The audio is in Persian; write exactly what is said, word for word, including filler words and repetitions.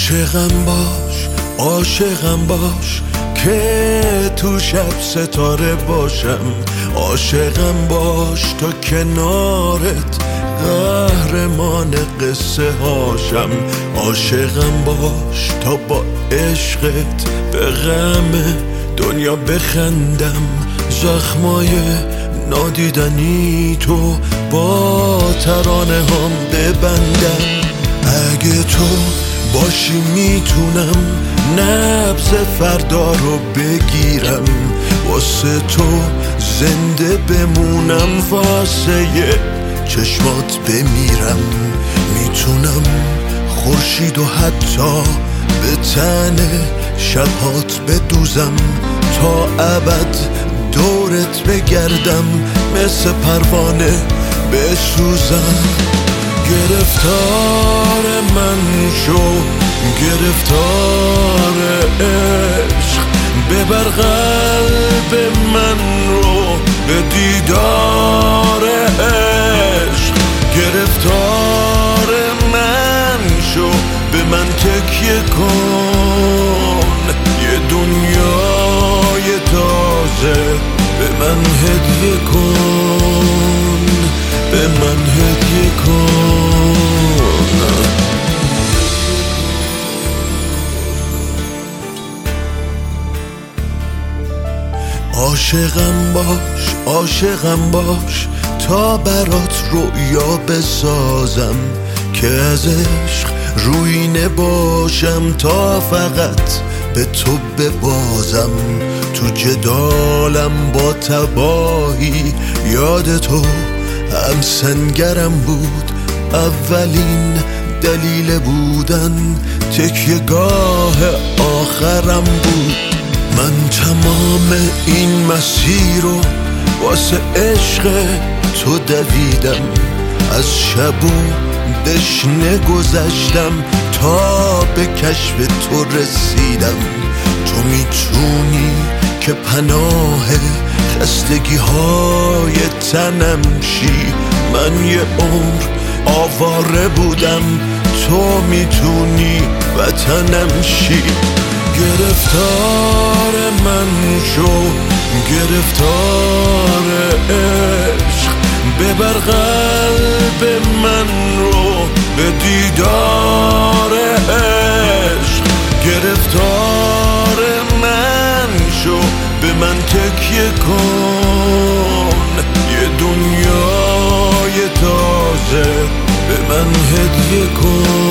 عاشقم باش عاشقم باش که تو شب ستاره باشم، عاشقم باش تا کنارت قهرمان قصه هاشم، عاشقم باش تا با عشقت به غم دنیا بخندم، زخمای نادیدنی تو با ترانه هم ببندم. اگه تو باشی میتونم نبض فردا رو بگیرم، واسه تو زنده بمونم، واسه چشمات بمیرم. میتونم خورشید و حتی به تن شبهات بدوزم، تا ابد دورت بگردم، مثل پروانه بسوزم. گرفتار من شو گرفتار عشق، ببر قلب من رو به دیدار عشق. گرفتار من شو به من تکیه کن، یه دنیای تازه به من هدیه کن، به من هدیه کن. عاشقم باش عاشقم باش تا برات رویا بسازم، که از عشق روی نباشم، تا فقط به تو ببازم. تو جدالم با تباهی یاد تو هم سنگرم بود، اولین دلیل بودن تکیه‌گاه آخرم بود. من تمام این مسیر رو واسه عشق تو دویدم، از شب و دشنه گذشتم تا به کشف تو رسیدم. تو میتونی که پناه خستگی های تنم شی، من یه عمر آواره بودم، تو میتونی وطنم شی. گرفتار من شو گرفتار عشق، ببر قلب من رو به دیدار عشق. گرفتار من شو به من تکیه کن، یه دنیای تازه به من هدیه کن.